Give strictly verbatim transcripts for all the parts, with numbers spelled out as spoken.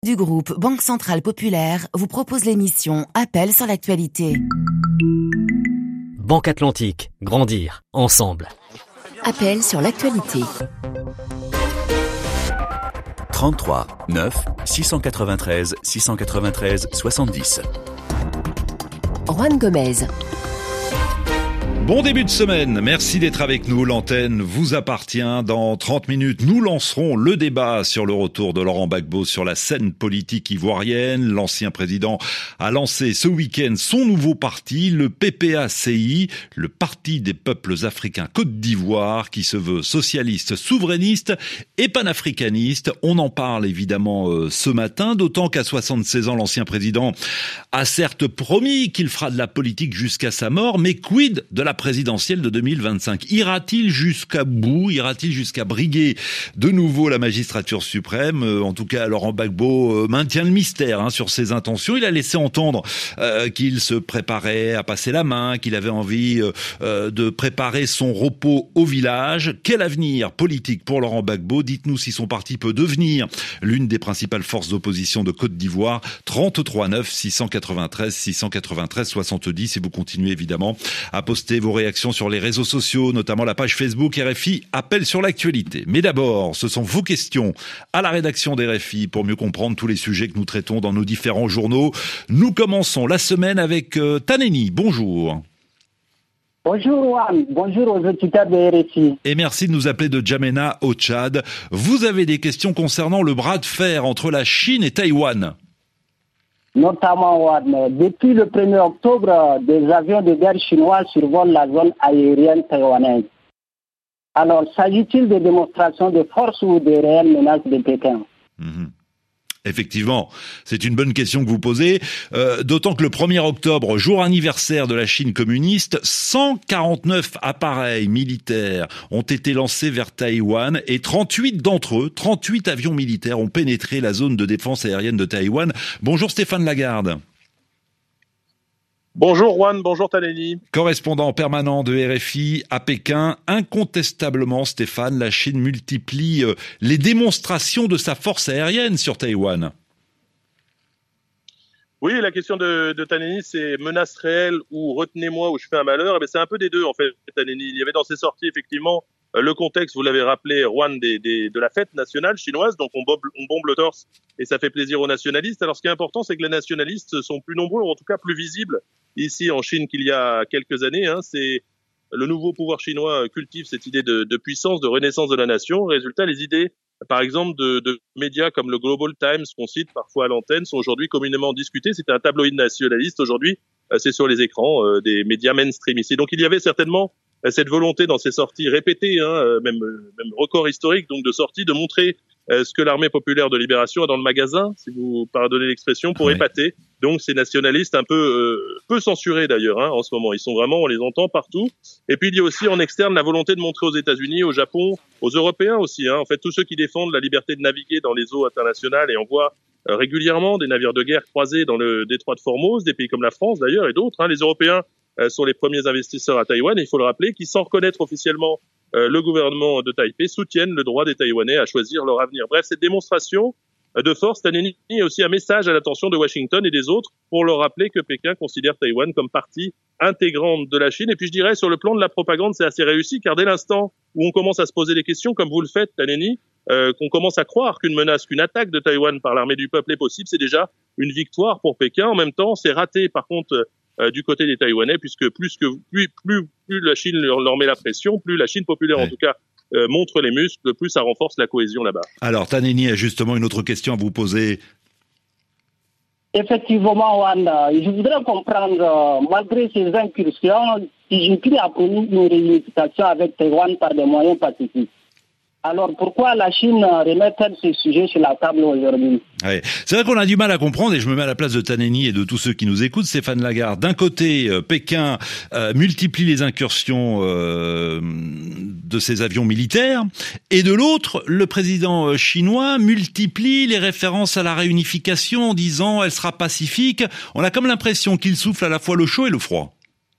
du groupe Banque Centrale Populaire vous propose l'émission Appel sur l'actualité. Banque Atlantique, grandir ensemble. Appel sur l'actualité. trente-trois neuf six cent quatre-vingt-treize six cent quatre-vingt-treize soixante-dix. Juan Gomez. Bon début de semaine, merci d'être avec nous. L'antenne vous appartient. Dans trente minutes, nous lancerons le débat sur le retour de Laurent Gbagbo sur la scène politique ivoirienne. L'ancien président a lancé ce week-end son nouveau parti, le P P A C I, le Parti des peuples africains Côte d'Ivoire, qui se veut socialiste, souverainiste et panafricaniste. On en parle évidemment euh, ce matin, d'autant qu'à soixante-seize ans, l'ancien président a certes promis qu'il fera de la politique jusqu'à sa mort, mais quid de la présidentielle de deux mille vingt-cinq? Ira-t-il jusqu'à bout? Ira-t-il jusqu'à briguer de nouveau la magistrature suprême? euh, En tout cas, Laurent Gbagbo euh, maintient le mystère hein, sur ses intentions. Il a laissé entendre euh, qu'il se préparait à passer la main, qu'il avait envie euh, euh, de préparer son repos au village. Quel avenir politique pour Laurent Gbagbo? Dites-nous si son parti peut devenir l'une des principales forces d'opposition de Côte d'Ivoire. trente-trois neuf six cent quatre-vingt-treize six cent quatre-vingt-treize soixante-dix. Et vous continuez évidemment à poster vos réactions sur les réseaux sociaux, notamment la page Facebook R F I Appel sur l'actualité. Mais d'abord, ce sont vos questions à la rédaction d'R F I pour mieux comprendre tous les sujets que nous traitons dans nos différents journaux. Nous commençons la semaine avec euh, Taneni. Bonjour. Bonjour Juan, bonjour aux auditeurs de R F I. Et merci de nous appeler de Djamena au Tchad. Vous avez des questions concernant le bras de fer entre la Chine et Taïwan. Notamment, Juan, depuis le premier octobre, des avions de guerre chinois survolent la zone aérienne taïwanaise. Alors, s'agit-il de démonstrations de force ou de réelles menaces de Pékin? Mmh. Effectivement, c'est une bonne question que vous posez, euh, d'autant que le premier octobre, jour anniversaire de la Chine communiste, cent quarante-neuf appareils militaires ont été lancés vers Taïwan et trente-huit d'entre eux, trente-huit avions militaires ont pénétré la zone de défense aérienne de Taïwan. Bonjour Stéphane Lagarde. Bonjour Juan, bonjour Taneni. Correspondant permanent de R F I à Pékin, incontestablement Stéphane, la Chine multiplie les démonstrations de sa force aérienne sur Taïwan. Oui, la question de, de Taneni, c'est menace réelle ou retenez-moi ou je fais un malheur. Eh bien, c'est un peu des deux en fait, Taneni. Il y avait dans ses sorties effectivement le contexte, vous l'avez rappelé, Juan, des, des, de la fête nationale chinoise. Donc on bombe, on bombe le torse et ça fait plaisir aux nationalistes. Alors ce qui est important, c'est que les nationalistes sont plus nombreux, ou en tout cas plus visibles ici en Chine qu'il y a quelques années. Hein. C'est le nouveau pouvoir chinois cultive cette idée de, de puissance, de renaissance de la nation. Résultat, les idées, par exemple, de, de médias comme le Global Times, qu'on cite parfois à l'antenne, sont aujourd'hui communément discutées. C'était un tabloïd nationaliste. Aujourd'hui, c'est sur les écrans euh, des médias mainstream ici. Donc il y avait certainement cette volonté dans ces sorties répétées, hein, même, même record historique, donc de sorties, de montrer euh, ce que l'armée populaire de libération a dans le magasin, si vous pardonnez l'expression, pour oui. épater. Donc ces nationalistes un peu euh, peu censurés d'ailleurs hein, en ce moment. Ils sont vraiment, on les entend partout. Et puis il y a aussi en externe la volonté de montrer aux États-Unis, au Japon, aux Européens aussi. Hein, en fait, tous ceux qui défendent la liberté de naviguer dans les eaux internationales, et on voit euh, régulièrement des navires de guerre croisés dans le détroit de Formose, des pays comme la France d'ailleurs et d'autres. Hein, les Européens sont les premiers investisseurs à Taïwan, et il faut le rappeler, qui, sans reconnaître officiellement euh, le gouvernement de Taipei, soutiennent le droit des Taïwanais à choisir leur avenir. Bref, cette démonstration de force, Taneni, est aussi un message à l'attention de Washington et des autres pour leur rappeler que Pékin considère Taïwan comme partie intégrante de la Chine. Et puis je dirais, sur le plan de la propagande, c'est assez réussi, car dès l'instant où on commence à se poser des questions, comme vous le faites, Taneni, euh, qu'on commence à croire qu'une menace, qu'une attaque de Taïwan par l'armée du peuple est possible, c'est déjà une victoire pour Pékin. En même temps, c'est raté, par contre, Euh, du côté des Taïwanais, puisque plus que plus plus plus la Chine leur, leur met la pression, plus la Chine populaire ouais. en tout cas euh, montre les muscles, plus ça renforce la cohésion là-bas. Alors Taneni a justement une autre question à vous poser. Effectivement, Juan, je voudrais comprendre, malgré ces incursions, si Jinping a promis une réunification avec Taïwan par des moyens pacifiques. Alors pourquoi la Chine remet-elle ce sujet sur la table aujourd'hui? Ouais. C'est vrai qu'on a du mal à comprendre, et je me mets à la place de Taneni et de tous ceux qui nous écoutent, Stéphane Lagarde. D'un côté, euh, Pékin euh, multiplie les incursions euh, de ses avions militaires, et de l'autre, le président chinois multiplie les références à la réunification en disant elle sera pacifique. On a comme l'impression qu'il souffle à la fois le chaud et le froid.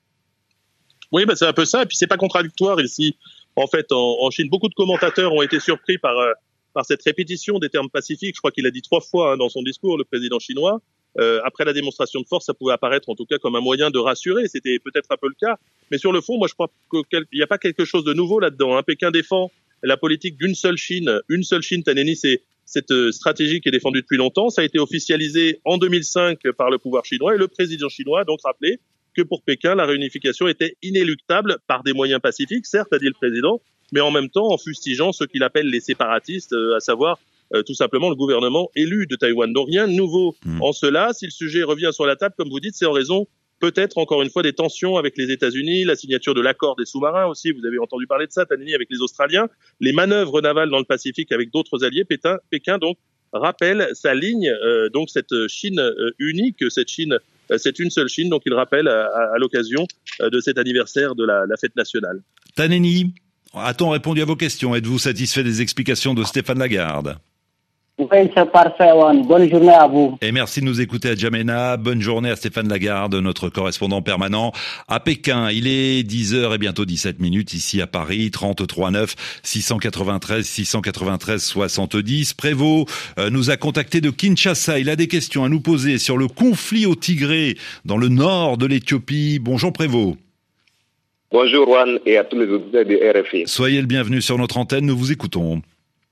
Oui, bah c'est un peu ça, et puis c'est pas contradictoire ici. En fait, en, en Chine, beaucoup de commentateurs ont été surpris par euh, par cette répétition des termes pacifiques. Je crois qu'il a dit trois fois hein, dans son discours, le président chinois. Euh, après la démonstration de force, ça pouvait apparaître en tout cas comme un moyen de rassurer. C'était peut-être un peu le cas. Mais sur le fond, moi je crois qu'il n'y a pas quelque chose de nouveau là-dedans. Hein. Pékin défend la politique d'une seule Chine. Une seule Chine, Taneni, c'est cette stratégie qui est défendue depuis longtemps. Ça a été officialisé en deux mille cinq par le pouvoir chinois et le président chinois a donc rappelé que pour Pékin, la réunification était inéluctable par des moyens pacifiques, certes, a dit le président, mais en même temps en fustigeant ce qu'il appelle les séparatistes, euh, à savoir euh, tout simplement le gouvernement élu de Taïwan. Donc rien de nouveau mmh. en cela. Si le sujet revient sur la table, comme vous dites, c'est en raison peut-être encore une fois des tensions avec les États-Unis, la signature de l'accord des sous-marins aussi, vous avez entendu parler de ça, Taneni, avec les Australiens, les manœuvres navales dans le Pacifique avec d'autres alliés. Pékin, Pékin donc rappelle sa ligne, euh, donc cette Chine euh, unique, cette Chine, euh, c'est une seule Chine, donc il rappelle à, à, à l'occasion euh, de cet anniversaire de la, la fête nationale. Taneni, a-t-on répondu à vos questions? Êtes-vous satisfait des explications de Stéphane Lagarde? Oui, c'est parfait, Juan. Bonne journée à vous. Et merci de nous écouter à Djamena. Bonne journée à Stéphane Lagarde, notre correspondant permanent à Pékin. Il est dix heures et bientôt dix-sept minutes ici à Paris, trente-trois neuf six cent quatre-vingt-treize six cent quatre-vingt-treize soixante-dix. Prévost euh, nous a contacté de Kinshasa. Il a des questions à nous poser sur le conflit au Tigré dans le nord de l'Éthiopie. Bonjour Prévost. Bonjour Juan et à tous les auditeurs de R F I. Soyez le bienvenu sur notre antenne, nous vous écoutons.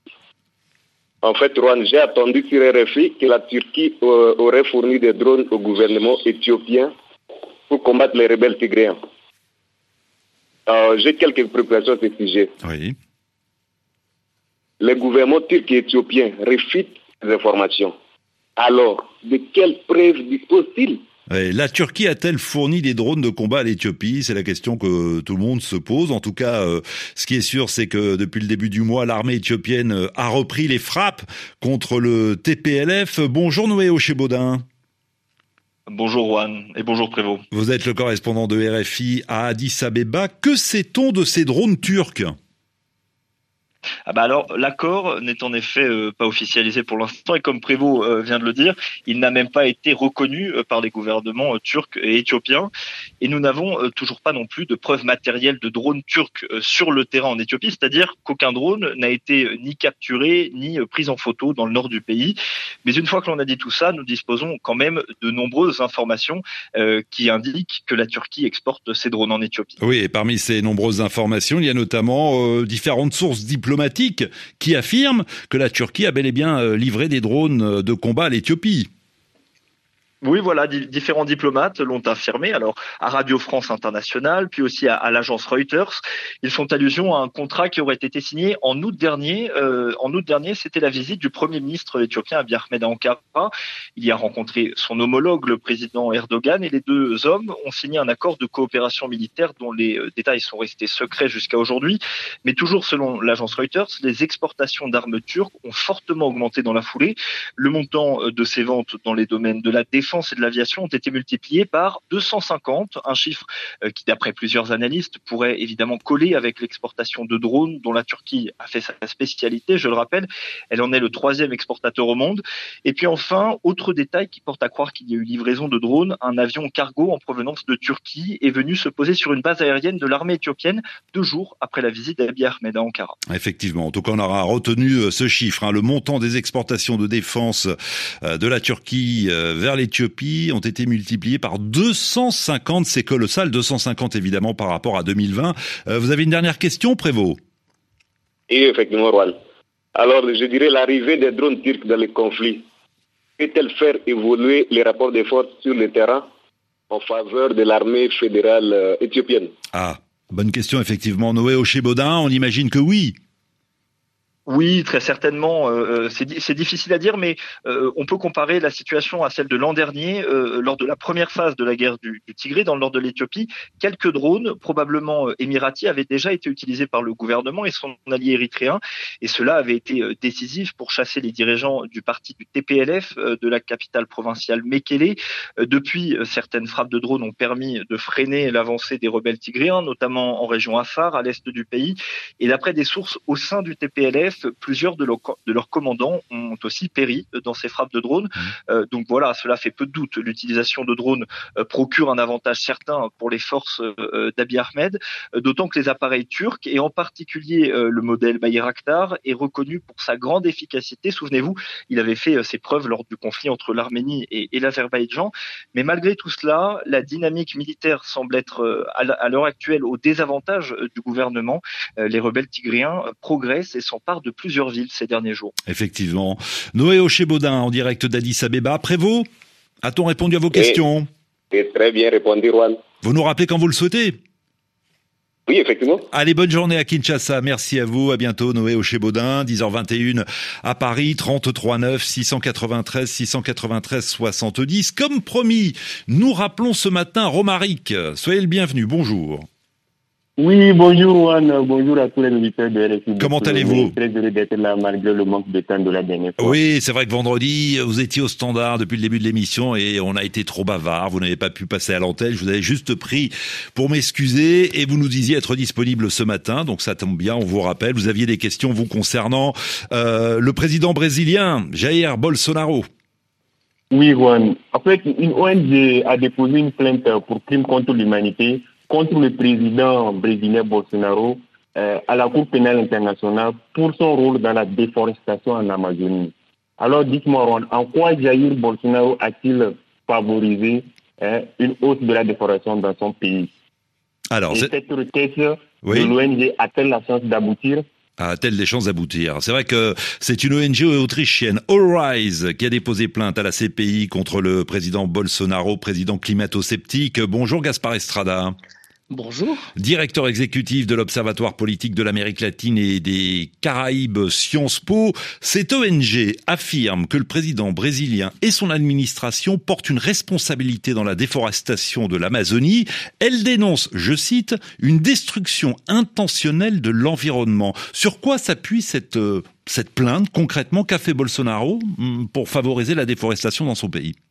En fait, Juan, j'ai attendu sur R F I que la Turquie euh, aurait fourni des drones au gouvernement éthiopien pour combattre les rebelles tigréens. Euh, j'ai quelques préoccupations à ce sujet. Oui. Les gouvernements turcs et éthiopiens réfutent ces informations. Alors, de quelles preuves dispose-t-il ? Et la Turquie a-t-elle fourni des drones de combat à l'Éthiopie? C'est la question que tout le monde se pose. En tout cas, euh, ce qui est sûr, c'est que depuis le début du mois, l'armée éthiopienne a repris les frappes contre le T P L F. Bonjour Noé Ochebodin. Bonjour Juan et bonjour Prévost. Vous êtes le correspondant de R F I à Addis Abeba. Que sait-on de ces drones turcs ? Ah bah alors, l'accord n'est en effet euh, pas officialisé pour l'instant et comme Prévost euh, vient de le dire, il n'a même pas été reconnu euh, par les gouvernements euh, turcs et éthiopiens et nous n'avons euh, toujours pas non plus de preuves matérielles de drones turcs euh, sur le terrain en Éthiopie, c'est-à-dire qu'aucun drone n'a été euh, ni capturé ni euh, pris en photo dans le nord du pays. Mais une fois que l'on a dit tout ça, nous disposons quand même de nombreuses informations euh, qui indiquent que la Turquie exporte ses drones en Éthiopie. Oui, et parmi ces nombreuses informations, il y a notamment euh, différentes sources diplomatiques qui affirment que la Turquie a bel et bien livré des drones de combat à l'Éthiopie. Oui, voilà, di- différents diplomates l'ont affirmé, alors à Radio France Internationale, puis aussi à, à l'agence Reuters. Ils font allusion à un contrat qui aurait été signé en août dernier. Euh, en août dernier, c'était la visite du Premier ministre éthiopien Abiy Ahmed à Ankara. Il y a rencontré son homologue, le président Erdogan, et les deux hommes ont signé un accord de coopération militaire dont les euh, détails sont restés secrets jusqu'à aujourd'hui. Mais toujours selon l'agence Reuters, les exportations d'armes turques ont fortement augmenté dans la foulée. Le montant de ces ventes dans les domaines de la défense et de l'aviation ont été multipliés par deux cent cinquante, un chiffre qui, d'après plusieurs analystes, pourrait évidemment coller avec l'exportation de drones dont la Turquie a fait sa spécialité. Je le rappelle, elle en est le troisième exportateur au monde. Et puis enfin, autre détail qui porte à croire qu'il y a eu livraison de drones, un avion cargo en provenance de Turquie est venu se poser sur une base aérienne de l'armée éthiopienne deux jours après la visite d'Abiy Ahmed à Ankara. Effectivement, en tout cas on aura retenu ce chiffre, hein, le montant des exportations de défense de la Turquie vers l'Éthiopie ont été multipliés par deux cent cinquante, c'est colossal, deux cent cinquante évidemment par rapport à deux mille vingt. Euh, vous avez une dernière question, Prévost? Et effectivement, Juan. Alors, je dirais l'arrivée des drones turcs dans les conflits peut-elle faire évoluer les rapports de force sur le terrain en faveur de l'armée fédérale euh, éthiopienne? Ah, bonne question effectivement, Noé Ochebodin, on imagine que oui. Oui, très certainement. Euh, c'est, c'est difficile à dire, mais euh, on peut comparer la situation à celle de l'an dernier, euh, lors de la première phase de la guerre du, du Tigré dans le nord de l'Éthiopie. Quelques drones, probablement euh, émiratis, avaient déjà été utilisés par le gouvernement et son allié érythréen, et cela avait été euh, décisif pour chasser les dirigeants du parti du T P L F euh, de la capitale provinciale Mekele. Euh, depuis, euh, certaines frappes de drones ont permis de freiner l'avancée des rebelles tigréens, notamment en région Afar, à l'est du pays. Et d'après des sources au sein du T P L F, Bref, plusieurs de, leur, de leurs commandants ont aussi péri dans ces frappes de drones. Euh, donc voilà, cela fait peu de doute. L'utilisation de drones euh, procure un avantage certain pour les forces euh, d'Abiy Ahmed, euh, d'autant que les appareils turcs, et en particulier euh, le modèle Bayraktar, est reconnu pour sa grande efficacité. Souvenez-vous, il avait fait euh, ses preuves lors du conflit entre l'Arménie et, et l'Azerbaïdjan. Mais malgré tout cela, la dynamique militaire semble être euh, à l'heure actuelle au désavantage euh, du gouvernement. Euh, les rebelles tigréens euh, progressent et s'emparent de plusieurs villes ces derniers jours. Effectivement. Noé Ochebodin, en direct d'Addis Abeba. Prévost, a-t-on répondu à vos questions? C'est très bien répondu, Juan. Vous nous rappelez quand vous le souhaitez? Oui, effectivement. Allez, bonne journée à Kinshasa. Merci à vous. À bientôt, Noé Ochebodin. dix heures vingt et une à Paris, trente-trois neuf, six cent quatre-vingt-treize, six cent quatre-vingt-treize, soixante-dix. Comme promis, nous rappelons ce matin Romaric. Soyez le bienvenu. Bonjour. Oui, bonjour Juan, bonjour à tous les auditeurs de R F I. Comment allez-vous? Très heureux d'être là malgré le manque de temps de la dernière fois. Oui, c'est vrai que vendredi, vous étiez au standard depuis le début de l'émission et on a été trop bavard. Vous n'avez pas pu passer à l'antenne. Je vous avais juste pris pour m'excuser et vous nous disiez être disponible ce matin. Donc ça tombe bien, on vous rappelle. Vous aviez des questions vous concernant euh, le président brésilien, Jair Bolsonaro. Oui, Juan. En fait, une O N G a déposé une plainte pour crime contre l'humanité contre le président brésilien Bolsonaro euh, à la Cour pénale internationale pour son rôle dans la déforestation en Amazonie. Alors dites-moi, Ron, en quoi Jair Bolsonaro a-t-il favorisé euh, une hausse de la déforestation dans son pays? Alors, Et cette requête oui. de l'O N G a-t-elle la chance d'aboutir? A-t-elle des chances d'aboutir? C'est vrai que c'est une O N G autrichienne, All Rise, qui a déposé plainte à la C P I contre le président Bolsonaro, président climato-sceptique. Bonjour Gaspard Estrada. Bonjour. Directeur exécutif de l'Observatoire politique de l'Amérique latine et des Caraïbes Sciences Po, cette O N G affirme que le président brésilien et son administration portent une responsabilité dans la déforestation de l'Amazonie. Elle dénonce, je cite, une destruction intentionnelle de l'environnement. Sur quoi s'appuie cette, euh, cette plainte concrètement? Qu'a fait Bolsonaro pour favoriser la déforestation dans son pays?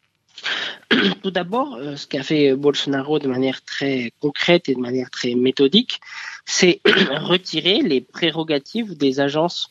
Tout d'abord, ce qu'a fait Bolsonaro de manière très concrète et de manière très méthodique, c'est retirer les prérogatives des agences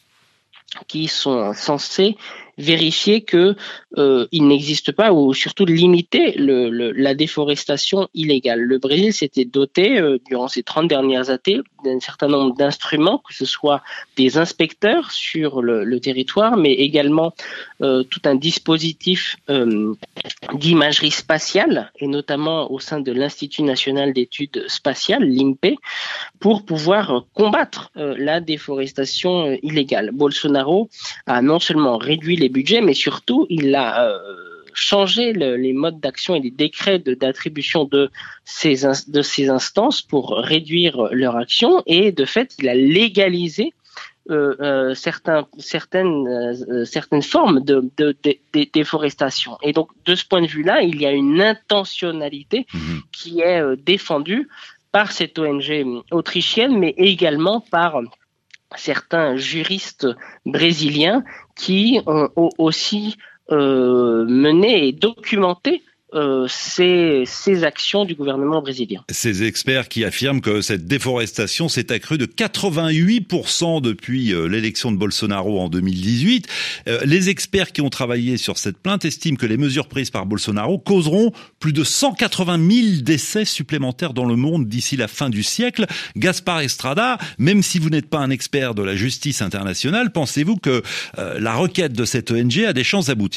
qui sont censées vérifier que euh, il n'existe pas, ou surtout limiter le, le, la déforestation illégale. Le Brésil s'était doté euh, durant ces trente dernières années d'un certain nombre d'instruments, que ce soit des inspecteurs sur le, le territoire, mais également euh, tout un dispositif euh, d'imagerie spatiale, et notamment au sein de l'Institut national d'études spatiales, l'I N P E, pour pouvoir combattre euh, la déforestation euh, illégale. Bolsonaro a non seulement réduit les budgets, mais surtout il a euh, changé le, les modes d'action et les décrets de, d'attribution de ces, de ces instances pour réduire leur action, et de fait il a légalisé euh, euh, certains, certaines, euh, certaines formes de, de, de, de déforestation. Et donc de ce point de vue-là, il y a une intentionnalité mmh. qui est euh, défendue par cette O N G autrichienne, mais également par certains juristes brésiliens qui ont aussi euh, mené et documenté euh, ces, ces actions du gouvernement brésilien. Ces experts qui affirment que cette déforestation s'est accrue de quatre-vingt-huit pour cent depuis euh, l'élection de Bolsonaro en deux mille dix-huit. Euh, les experts qui ont travaillé sur cette plainte estiment que les mesures prises par Bolsonaro causeront plus de cent quatre-vingt mille décès supplémentaires dans le monde d'ici la fin du siècle. Gaspard Estrada, même si vous n'êtes pas un expert de la justice internationale, pensez-vous que euh, la requête de cette O N G a des chances d'aboutir ?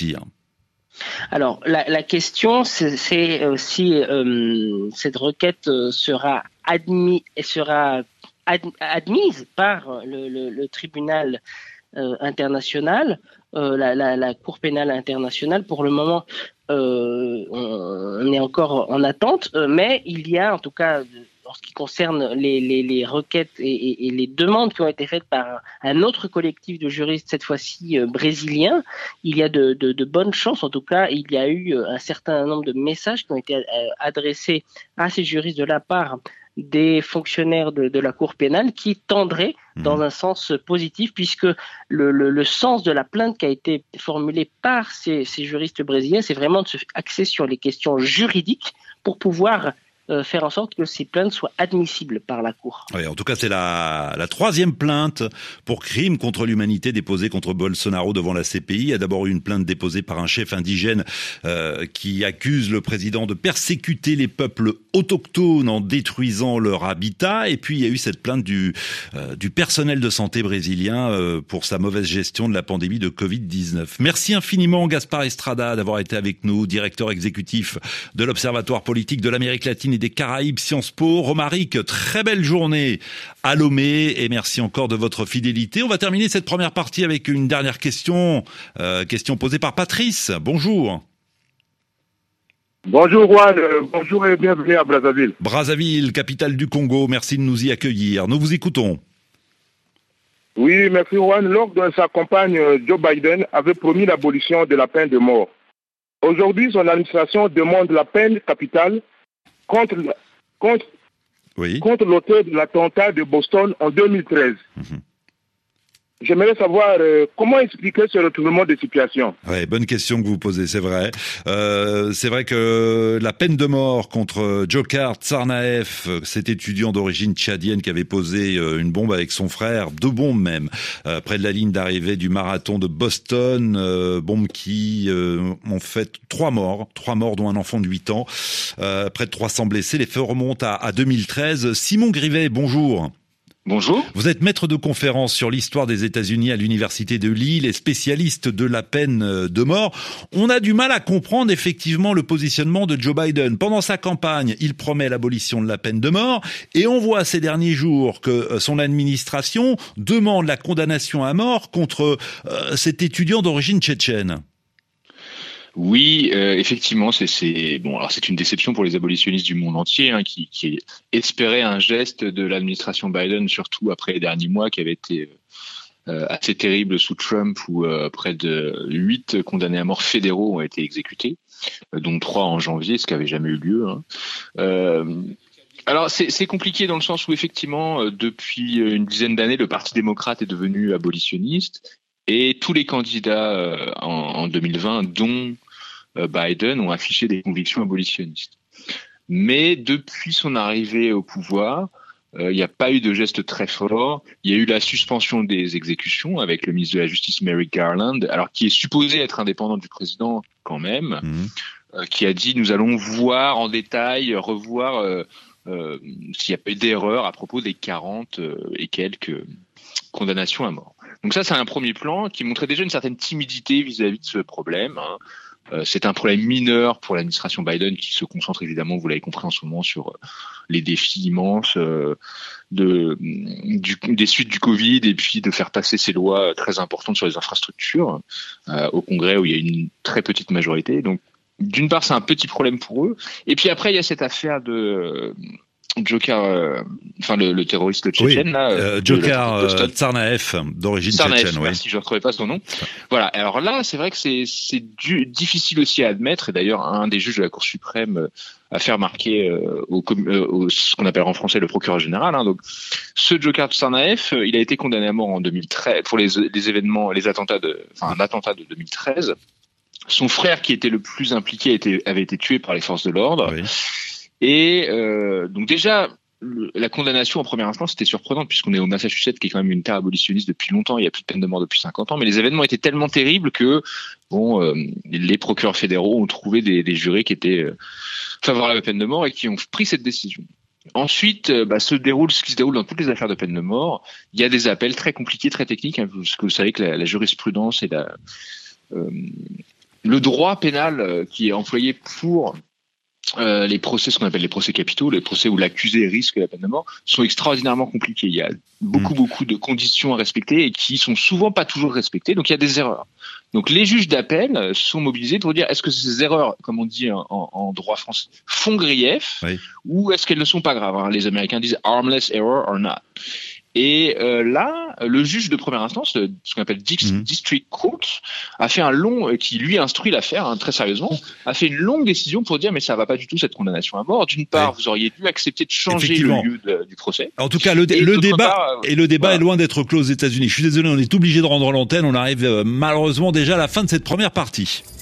Alors, la, la question, c'est, c'est euh, si euh, cette requête euh, sera, admis, sera ad, admise par le, le, le tribunal euh, international, euh, la, la, la Cour pénale internationale. Pour le moment, euh, on, on est encore en attente, euh, mais il y a en tout cas... en ce qui concerne les, les, les requêtes et, et, et les demandes qui ont été faites par un autre collectif de juristes, cette fois-ci euh, brésilien, il y a de, de, de bonnes chances. En tout cas, il y a eu un certain nombre de messages qui ont été euh, adressés à ces juristes de la part des fonctionnaires de, de la Cour pénale qui tendraient mmh. dans un sens positif, puisque le, le, le sens de la plainte qui a été formulée par ces, ces juristes brésiliens, c'est vraiment de se axer sur les questions juridiques pour pouvoir euh, faire en sorte que ces plaintes soient admissibles par la Cour. Oui, en tout cas, c'est la, la troisième plainte pour crime contre l'humanité déposée contre Bolsonaro devant la C P I. Il y a d'abord eu une plainte déposée par un chef indigène euh, qui accuse le président de persécuter les peuples autochtones en détruisant leur habitat. Et puis, il y a eu cette plainte du, euh, du personnel de santé brésilien euh, pour sa mauvaise gestion de la pandémie de covid dix-neuf. Merci infiniment, Gaspard Estrada, d'avoir été avec nous, directeur exécutif de l'Observatoire politique de l'Amérique latine et des Caraïbes, Sciences Po. Romaric, très belle journée à Lomé et merci encore de votre fidélité. On va terminer cette première partie avec une dernière question, euh, question posée par Patrice. Bonjour. Bonjour Juan, euh, bonjour et bienvenue à Brazzaville. Brazzaville, capitale du Congo, merci de nous y accueillir. Nous vous écoutons. Oui, merci Juan. Lors de sa campagne, Joe Biden avait promis l'abolition de la peine de mort. Aujourd'hui, son administration demande la peine capitale contre, contre, oui. contre l'auteur de l'attentat de Boston en deux mille treize. Mm-hmm. J'aimerais savoir euh, comment expliquer ce retournement de situation. Ouais, bonne question que vous posez, c'est vrai. Euh, c'est vrai que la peine de mort contre Dzhokhar Tsarnaev, cet étudiant d'origine tchadienne qui avait posé une bombe avec son frère, deux bombes même, euh, près de la ligne d'arrivée du marathon de Boston, euh, bombes qui euh, ont fait trois morts, trois morts dont un enfant de huit ans, euh, près de trois cents blessés. Les faits remontent à, à deux mille treize. Simon Grivet, bonjour. Bonjour. Vous êtes maître de conférence sur l'histoire des États-Unis à l'université de Lille et spécialiste de la peine de mort. On a du mal à comprendre effectivement le positionnement de Joe Biden. Pendant sa campagne, il promet l'abolition de la peine de mort et on voit ces derniers jours que son administration demande la condamnation à mort contre euh, cet étudiant d'origine tchétchène. Oui, euh, effectivement, c'est, c'est bon. Alors c'est une déception pour les abolitionnistes du monde entier, hein, qui, qui espéraient un geste de l'administration Biden, surtout après les derniers mois, qui avaient été euh, assez terribles sous Trump, où euh, près de huit condamnés à mort fédéraux ont été exécutés, euh, dont trois en janvier, ce qui avait jamais eu lieu. Hein. Euh, Alors c'est, c'est compliqué dans le sens où effectivement, euh, depuis une dizaine d'années, le Parti démocrate est devenu abolitionniste. Et tous les candidats euh, en, en deux mille vingt, dont euh, Biden, ont affiché des convictions abolitionnistes. Mais depuis son arrivée au pouvoir, il euh, n'y a pas eu de geste très fort. Il y a eu la suspension des exécutions avec le ministre de la Justice, Merrick Garland, alors qui est supposé être indépendant du président quand même, mmh. euh, qui a dit « nous allons voir en détail, revoir euh, euh, s'il n'y a pas eu d'erreur à propos des quarante euh, et quelques condamnations à mort ». Donc ça, c'est un premier plan qui montrait déjà une certaine timidité vis-à-vis de ce problème. Hein. Euh, c'est un problème mineur pour l'administration Biden qui se concentre évidemment, vous l'avez compris en ce moment, sur euh, les défis immenses euh, de, du, des suites du Covid et puis de faire passer ces lois très importantes sur les infrastructures euh, au Congrès où il y a une très petite majorité. Donc d'une part, c'est un petit problème pour eux. Et puis après, il y a cette affaire de... Euh, Dzhokhar, euh, enfin le, le terroriste tchétchène oui, là, euh, Dzhokhar euh, Tsarnaev d'origine tchétchène. Oui. Si je ne retrouvais pas son nom. Voilà. Alors là, c'est vrai que c'est c'est du, difficile aussi à admettre. Et d'ailleurs, un des juges de la Cour suprême euh, a fait remarquer euh, au, euh, au ce qu'on appelle en français le procureur général. Hein, donc, ce Dzhokhar Tsarnaev, euh, il a été condamné à mort en deux mille treize pour les, les événements, les attentats de, enfin un attentat de deux mille treize. Son frère, qui était le plus impliqué, était, avait été tué par les forces de l'ordre. Oui. Et euh, donc déjà, le, la condamnation en première instance était surprenante puisqu'on est au Massachusetts, qui est quand même une terre abolitionniste depuis longtemps. Il n'y a plus de peine de mort depuis cinquante ans, mais les événements étaient tellement terribles que bon, euh, les procureurs fédéraux ont trouvé des, des jurés qui étaient euh, favorables à la peine de mort et qui ont pris cette décision. Ensuite, euh, bah, se déroule ce qui se déroule dans toutes les affaires de peine de mort. Il y a des appels très compliqués, très techniques, hein, parce que vous savez que la, la jurisprudence et la, euh, le droit pénal euh, qui est employé pour Euh, les procès, ce qu'on appelle les procès capitaux, les procès où l'accusé risque la peine de mort, sont extraordinairement compliqués. Il y a beaucoup, mmh. beaucoup de conditions à respecter et qui sont souvent pas toujours respectées. Donc, il y a des erreurs. Donc, les juges d'appel sont mobilisés pour dire est-ce que ces erreurs, comme on dit en, en droit français, font grief oui. ou est-ce qu'elles ne sont pas graves, hein. Les Américains disent harmless error or not. Et euh, là, le juge de première instance, ce qu'on appelle mmh. District Court, a fait un long, qui lui instruit l'affaire hein, très sérieusement, a fait une longue décision pour dire mais ça va pas du tout cette condamnation à mort. D'une part, oui. vous auriez dû accepter de changer le lieu de, du procès. En tout cas, le, dé- le débat part, et le débat voilà. est loin d'être clos aux États-Unis. Je suis désolé, on est obligé de rendre l'antenne. On arrive euh, malheureusement déjà à la fin de cette première partie.